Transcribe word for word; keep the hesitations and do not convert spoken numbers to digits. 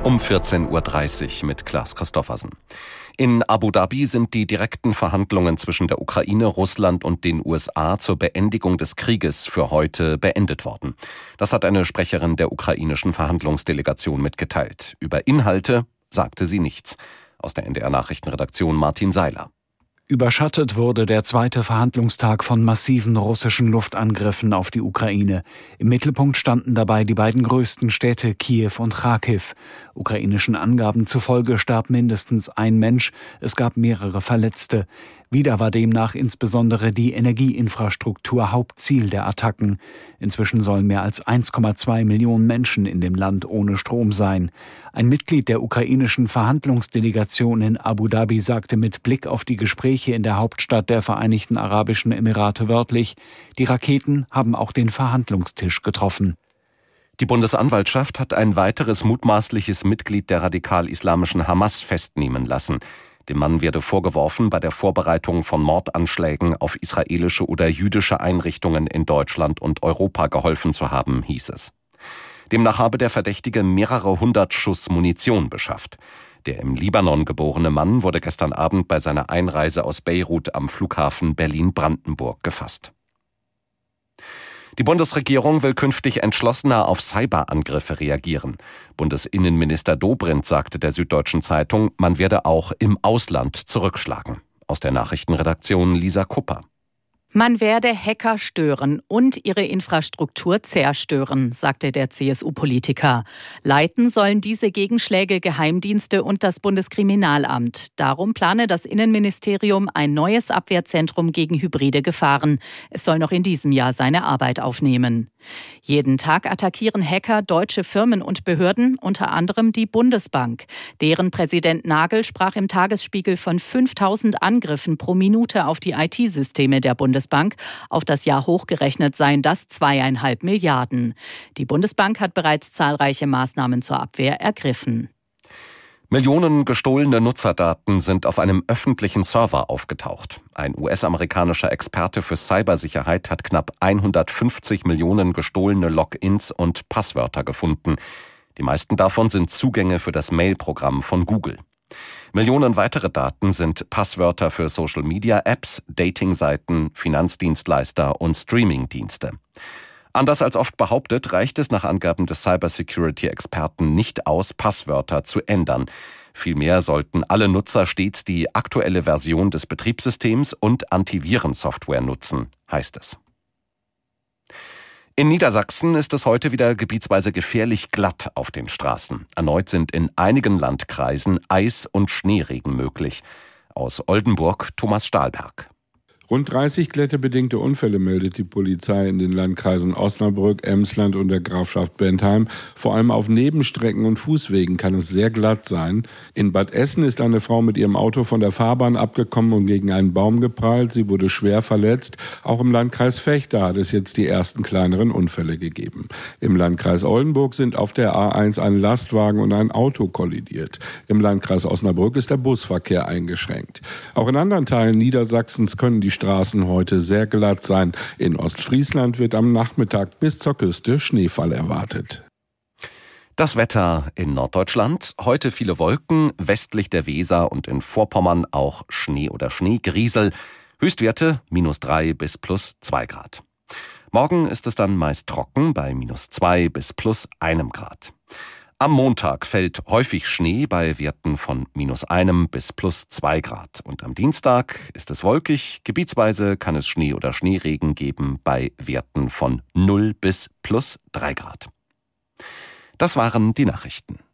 Um vierzehn Uhr dreißig mit Klaas Christoffersen. In Abu Dhabi sind die direkten Verhandlungen zwischen der Ukraine, Russland und den U S A zur Beendigung des Krieges für heute beendet worden. Das hat eine Sprecherin der ukrainischen Verhandlungsdelegation mitgeteilt. Über Inhalte sagte sie nichts. Aus der N D R-Nachrichtenredaktion Martin Seiler. Überschattet wurde der zweite Verhandlungstag von massiven russischen Luftangriffen auf die Ukraine. Im Mittelpunkt standen dabei die beiden größten Städte Kiew und Charkiw. Ukrainischen Angaben zufolge starb mindestens ein Mensch, es gab mehrere Verletzte. Wieder war demnach insbesondere die Energieinfrastruktur Hauptziel der Attacken. Inzwischen sollen mehr als eins Komma zwei Millionen Menschen in dem Land ohne Strom sein. Ein Mitglied der ukrainischen Verhandlungsdelegation in Abu Dhabi sagte mit Blick auf die Gespräche in der Hauptstadt der Vereinigten Arabischen Emirate wörtlich: Die Raketen haben auch den Verhandlungstisch getroffen. Die Bundesanwaltschaft hat ein weiteres mutmaßliches Mitglied der radikal-islamischen Hamas festnehmen lassen. Dem Mann werde vorgeworfen, bei der Vorbereitung von Mordanschlägen auf israelische oder jüdische Einrichtungen in Deutschland und Europa geholfen zu haben, hieß es. Demnach habe der Verdächtige mehrere hundert Schuss Munition beschafft. Der im Libanon geborene Mann wurde gestern Abend bei seiner Einreise aus Beirut am Flughafen Berlin-Brandenburg gefasst. Die Bundesregierung will künftig entschlossener auf Cyberangriffe reagieren. Bundesinnenminister Dobrindt sagte der Süddeutschen Zeitung, man werde auch im Ausland zurückschlagen. Aus der Nachrichtenredaktion Lisa Kupper. Man werde Hacker stören und ihre Infrastruktur zerstören, sagte der C S U-Politiker. Leiten sollen diese Gegenschläge Geheimdienste und das Bundeskriminalamt. Darum plane das Innenministerium ein neues Abwehrzentrum gegen hybride Gefahren. Es soll noch in diesem Jahr seine Arbeit aufnehmen. Jeden Tag attackieren Hacker deutsche Firmen und Behörden, unter anderem die Bundesbank. Deren Präsident Nagel sprach im Tagesspiegel von fünftausend Angriffen pro Minute auf die I T-Systeme der Bundesbank. Auf das Jahr hochgerechnet seien das zweieinhalb Milliarden. Die Bundesbank hat bereits zahlreiche Maßnahmen zur Abwehr ergriffen. Millionen gestohlene Nutzerdaten sind auf einem öffentlichen Server aufgetaucht. Ein U S-amerikanischer Experte für Cybersicherheit hat knapp hundertfünfzig Millionen gestohlene Logins und Passwörter gefunden. Die meisten davon sind Zugänge für das Mail-Programm von Google. Millionen weitere Daten sind Passwörter für Social-Media-Apps, Dating-Seiten, Finanzdienstleister und Streaming-Dienste. Anders als oft behauptet, reicht es nach Angaben des Cybersecurity-Experten nicht aus, Passwörter zu ändern. Vielmehr sollten alle Nutzer stets die aktuelle Version des Betriebssystems und Antivirensoftware nutzen, heißt es. In Niedersachsen ist es heute wieder gebietsweise gefährlich glatt auf den Straßen. Erneut sind in einigen Landkreisen Eis- und Schneeregen möglich. Aus Oldenburg Thomas Stahlberg. Rund dreißig glättebedingte Unfälle meldet die Polizei in den Landkreisen Osnabrück, Emsland und der Grafschaft Bentheim. Vor allem auf Nebenstrecken und Fußwegen kann es sehr glatt sein. In Bad Essen ist eine Frau mit ihrem Auto von der Fahrbahn abgekommen und gegen einen Baum geprallt. Sie wurde schwer verletzt. Auch im Landkreis Vechta hat es jetzt die ersten kleineren Unfälle gegeben. Im Landkreis Oldenburg sind auf der A eins ein Lastwagen und ein Auto kollidiert. Im Landkreis Osnabrück ist der Busverkehr eingeschränkt. Auch in anderen Teilen Niedersachsens können die Straßen heute sehr glatt sein. In Ostfriesland wird am Nachmittag bis zur Küste Schneefall erwartet. Das Wetter in Norddeutschland. Heute viele Wolken, westlich der Weser und in Vorpommern auch Schnee oder Schneegriesel. Höchstwerte minus drei bis plus zwei Grad. Morgen ist es dann meist trocken bei minus zwei bis plus einem Grad. Am Montag fällt häufig Schnee bei Werten von minus einem bis plus zwei Grad. Und am Dienstag ist es wolkig. Gebietsweise kann es Schnee oder Schneeregen geben bei Werten von null bis plus drei Grad. Das waren die Nachrichten.